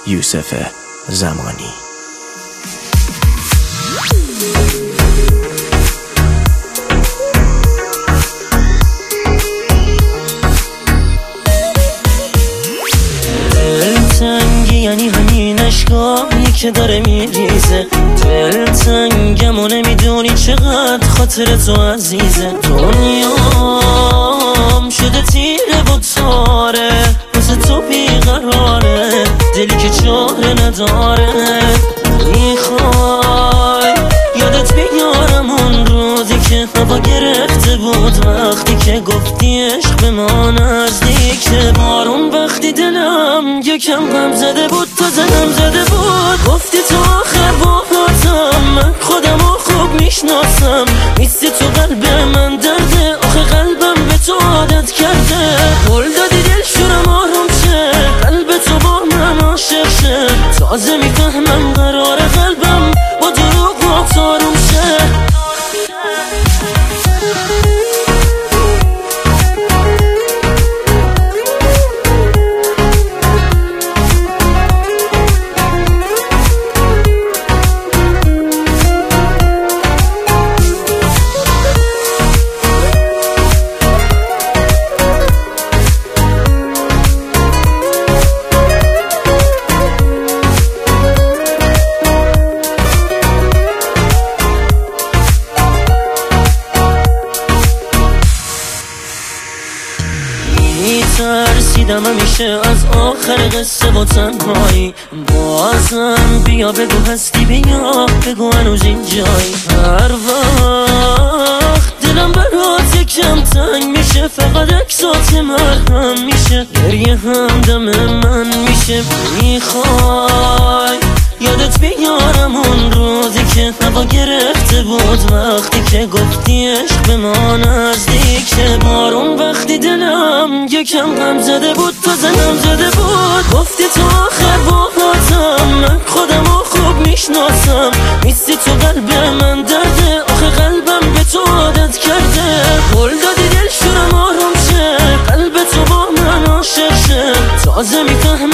یوسف زمانی. دلتنگی یعنی همین اشکایی که داره میریزه، دلتنگم و نمیدونی چقدر خاطر تو عزیزه. دنیام شده تیره و تاره، واسه تو بیقراره، دلی که چاره نداره. میخوای یادت بیارم اون روزی که هوا گرفته بود، وقتی که گفتی عشق به ما نزدیکه. بارون وقتی دلم یکم غم زده بود، تا زنم زده بود، گفتی تو آخر باهاتم، من خودمو خوب میشناسم. نیستی تو قلب من درده، آخه قلبم به تو عادت کرده. قول دادی دل شورم آروم شه، قلب تو با من عاشق شه. تازه میفهمم قرار قلبم با دروغ آروم شه. ترسیدم همیشه از آخر قصه با تنهایی، بازم بیا بگو هستی، بیا بگو هنوز اینجایی. هر وقت دلم برات یکم تنگ میشه، فقط عکسات مرهم میشه، گریه هم دم من میشه. میخوای یادت بیارم اون روزی که هوا گرفته بود، وقتی که گفتی عشق به ما نزدیکه. بارون وقتی دلم یکم غم زده بود، تا زنم زده بود، گفتی تو آخر باهاتم، من خودمو خوب میشناسم. نیستی تو قلب من درده، آخه قلبم به تو عادت کرده. قول دادی دل شورم آروم شه، قلب تو با من عاشق شه. تازه میفهمم